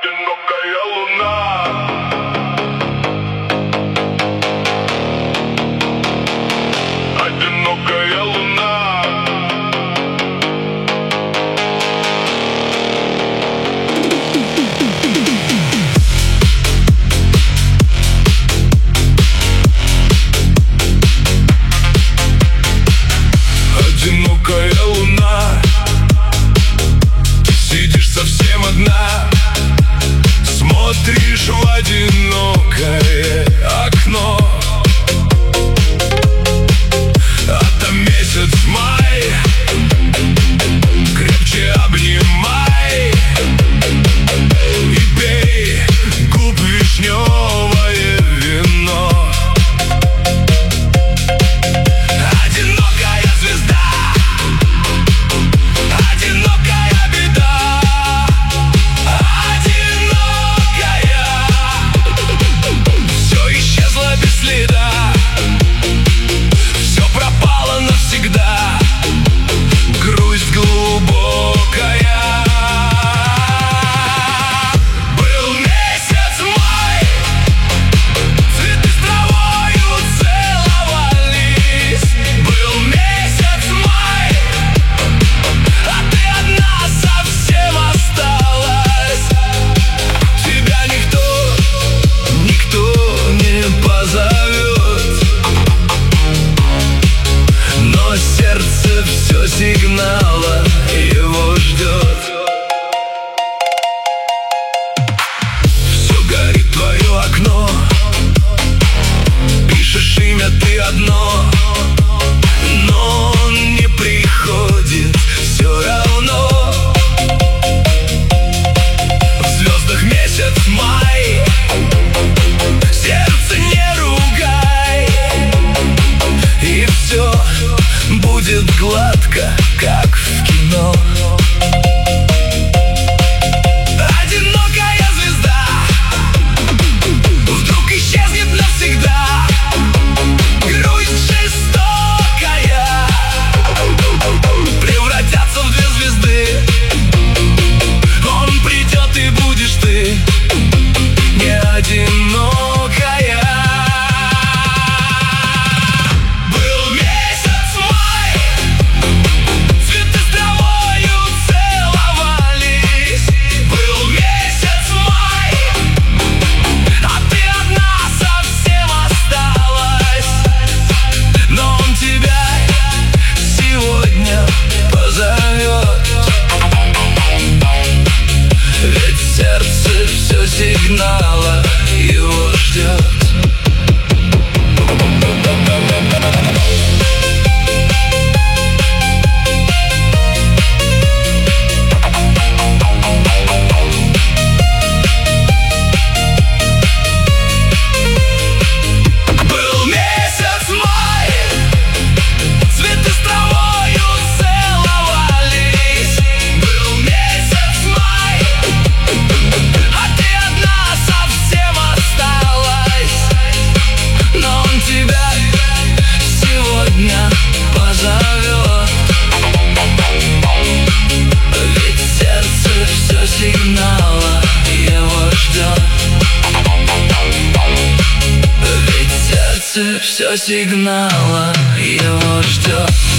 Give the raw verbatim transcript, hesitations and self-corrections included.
Одинокая луна. Одинокая луна. Одинокая луна. Сидишь совсем одна, смотришь в одинокое окно, а там месяц май. Крепче обнимай и пей губ вишневое вино. Одинокая звезда, одинокая беда, одинокая. Все исчезло без следа, все пропало навсегда. Грусть глубокая. Был месяц май, цветы с травою целовались. Был месяц май, а ты одна совсем осталась. Тебя никто, никто не позовет, но сердце все сигнала его ждет. Все горит твое окно, пишешь имя ты одно, но он не приходит все равно. В звездах месяц май, сердце не ругай, и все будет гладко, как в кино. Одинокая звезда вдруг исчезнет навсегда. Грусть жестокая превратятся в две звезды. Он придет и будешь ты не одинокая. Был месяц май, цветы с травою целовались. Был месяц май, а ты одна совсем осталась. Но он тебя сегодня позовет, ведь сердце все сигнала его ждет. Был месяц май, цветы с травою целовались. Был месяц май, а ты одна совсем осталась. Но он тебя сегодня позовет, ведь сердце все сигнала его ждет. Ведь сердце все сигнала его ждет.